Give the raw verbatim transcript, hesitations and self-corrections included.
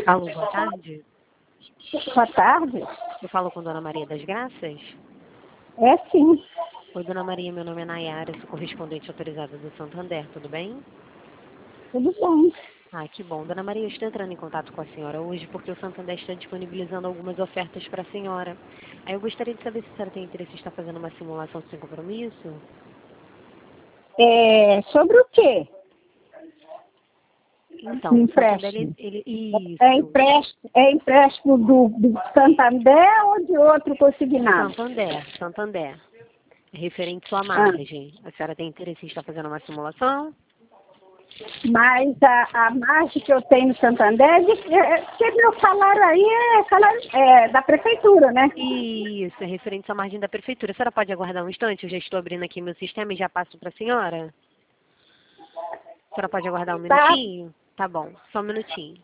Alô, boa tarde. Boa tarde. Eu falo com Dona Maria das Graças? É sim. Oi, Dona Maria, meu nome é Nayara, sou correspondente autorizada do Santander, tudo bem? Tudo bom. Ah, que bom. Dona Maria, eu estou entrando em contato com a senhora hoje porque o Santander está disponibilizando algumas ofertas para a senhora. Aí eu gostaria de saber se a senhora tem interesse em estar fazendo uma simulação sem compromisso? É, sobre o quê? Então, o Santander, Empréstimo. ele... É Isso. empréstimo, é empréstimo do, do Santander ou de outro consignado? Santander, Santander. Referente à sua Ah, margem. A senhora tem interesse em estar fazendo uma simulação? mas a, a margem que eu tenho no Santander, é de- é, que meu salário aí é, salário, é da prefeitura, né? Isso, é referente à margem da prefeitura. A senhora pode aguardar um instante? Eu já estou abrindo aqui meu sistema e já passo para a senhora. A senhora pode aguardar um Tá. minutinho? Tá bom, só um minutinho.